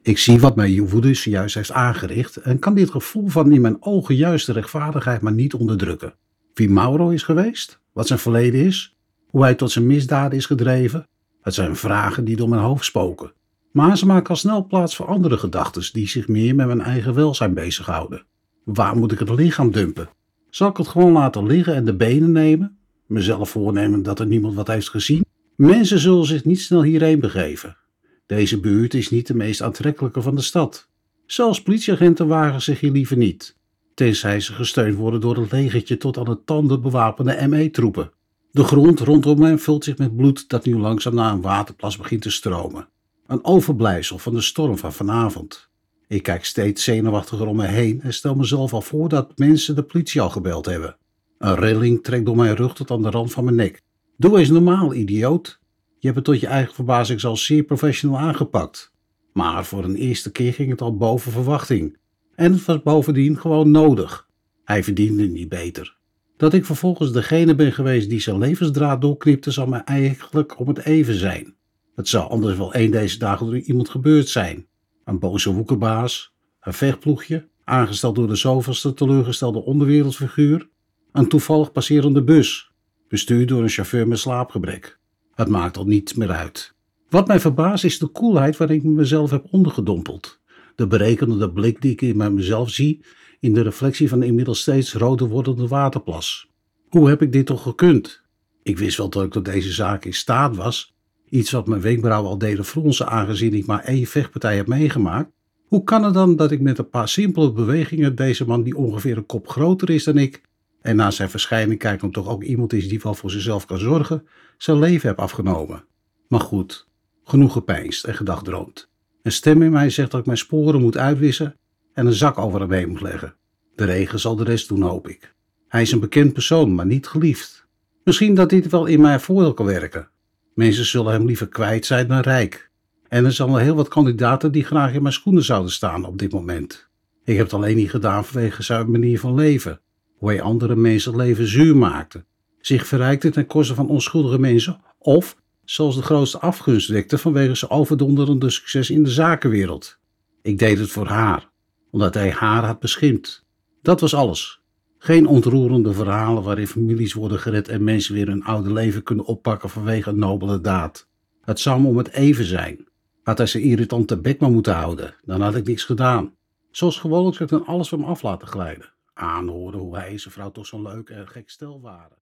Ik zie wat mijn woede zojuist heeft aangericht en kan dit gevoel van in mijn ogen juist de rechtvaardigheid maar niet onderdrukken. Wie Mauro is geweest, wat zijn verleden is, hoe hij tot zijn misdaden is gedreven, het zijn vragen die door mijn hoofd spoken. Maar ze maken al snel plaats voor andere gedachten die zich meer met mijn eigen welzijn bezighouden. Waar moet ik het lichaam dumpen? Zal ik het gewoon laten liggen en de benen nemen? Mezelf voornemen dat er niemand wat heeft gezien? Mensen zullen zich niet snel hierheen begeven. Deze buurt is niet de meest aantrekkelijke van de stad. Zelfs politieagenten wagen zich hier liever niet, tenzij ze gesteund worden door een legertje tot aan de tanden bewapende ME-troepen. De grond rondom mij vult zich met bloed dat nu langzaam naar een waterplas begint te stromen. Een overblijfsel van de storm van vanavond. Ik kijk steeds zenuwachtiger om me heen en stel mezelf al voor dat mensen de politie al gebeld hebben. Een rilling trekt door mijn rug tot aan de rand van mijn nek. Doe eens normaal, idioot. Je hebt het tot je eigen verbazing zelfs zeer professioneel aangepakt. Maar voor een eerste keer ging het al boven verwachting. En het was bovendien gewoon nodig. Hij verdiende niet beter. Dat ik vervolgens degene ben geweest die zijn levensdraad doorknipte, zal mij eigenlijk om het even zijn. Het zou anders wel een deze dagen door iemand gebeurd zijn. Een boze woekerbaas, een vechtploegje, aangesteld door de zoveelste teleurgestelde onderwereldfiguur, een toevallig passerende bus, bestuurd door een chauffeur met slaapgebrek. Het maakt al niets meer uit. Wat mij verbaast is de koelheid waarin ik mezelf heb ondergedompeld. De berekenende blik die ik in mezelf zie in de reflectie van de inmiddels steeds roder wordende waterplas. Hoe heb ik dit toch gekund? Ik wist wel dat ik tot deze zaak in staat was, iets wat mijn wenkbrauwen al deden fronsen aangezien ik maar één vechtpartij heb meegemaakt. Hoe kan het dan dat ik met een paar simpele bewegingen deze man die ongeveer een kop groter is dan ik, en na zijn verschijning kijkt hem toch ook iemand is die wel voor zichzelf kan zorgen, zijn leven heb afgenomen? Maar goed, genoeg gepeinsd en gedagdroomd. Een stem in mij zegt dat ik mijn sporen moet uitwissen en een zak over hem heen moet leggen. De regen zal de rest doen, hoop ik. Hij is een bekend persoon, maar niet geliefd. Misschien dat dit wel in mijn voordeel kan werken. Mensen zullen hem liever kwijt zijn dan rijk. En er zijn wel heel wat kandidaten die graag in mijn schoenen zouden staan op dit moment. Ik heb het alleen niet gedaan vanwege zijn manier van leven. Hoe hij andere mensen het leven zuur maakte. Zich verrijkte ten koste van onschuldige mensen. Of zelfs de grootste afgunst wekte vanwege zijn overdonderende succes in de zakenwereld. Ik deed het voor haar, omdat hij haar had beschimpt. Dat was alles. Geen ontroerende verhalen waarin families worden gered en mensen weer hun oude leven kunnen oppakken vanwege een nobele daad. Het zou me om het even zijn. Had hij zijn irritante bek maar moeten houden, dan had ik niks gedaan. Zoals gewoonlijk zou ik dan alles van me af laten glijden. Aanhoren hoe hij en zijn vrouw toch zo'n leuk en gek stel waren.